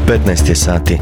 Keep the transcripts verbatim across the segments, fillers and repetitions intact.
petnaest je sati.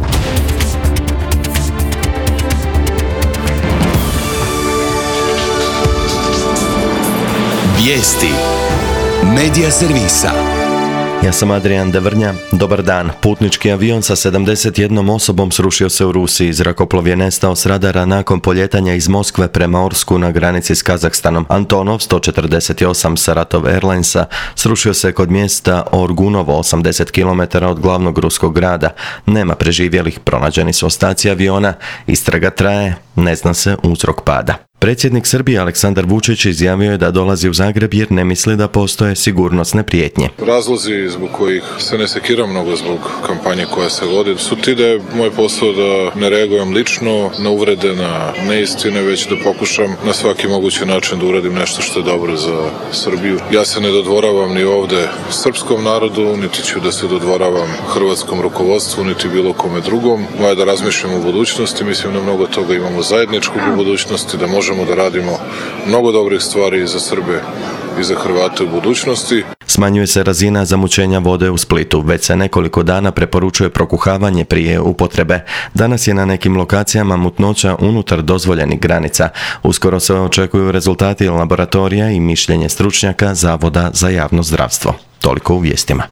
Vijesti Medija servisa. Ja sam Adrian Devrnja. Dobar dan. Putnički avion sa sedamdeset jednom osobom srušio se u Rusiji. Zrakoplov je nestao s radara nakon poljetanja iz Moskve prema Orsku na granici s Kazahstanom. Antonov sto četrdeset osam Saratov Airlinesa srušio se kod mjesta Orgunovo, osamdeset kilometara od glavnog ruskog grada. Nema preživjelih, pronađeni su ostaci aviona. Istraga traje, ne zna se uzrok pada. Predsjednik Srbije Aleksandar Vučić izjavio je da dolazi u Zagreb jer ne misli da postoje sigurnosne prijetnje. Razlozi zbog kojih se ne sekiram mnogo zbog kampanje koja se vodi su ti da je moj posao da ne reagujem lično na uvrede, na neistine, već da pokušam na svaki mogući način da uradim nešto što je dobro za Srbiju. Ja se ne dodvoravam ni ovde srpskom narodu, niti ću da se dodvoravam hrvatskom rukovodstvu, niti bilo kome drugom. Moje da razmišljam u budućnosti, mislim da mnogo toga imamo zajedničkog u budućnosti, da možemo da radimo mnogo dobrih stvari za Srbe i za Hrvate u budućnosti. Smanjuje se razina zamućenja vode u Splitu. Već se nekoliko dana preporučuje prokuhavanje prije upotrebe. Danas je na nekim lokacijama mutnoća unutar dozvoljenih granica. Uskoro se očekuju rezultati laboratorija i mišljenje stručnjaka Zavoda za javno zdravstvo. Toliko u vijestima.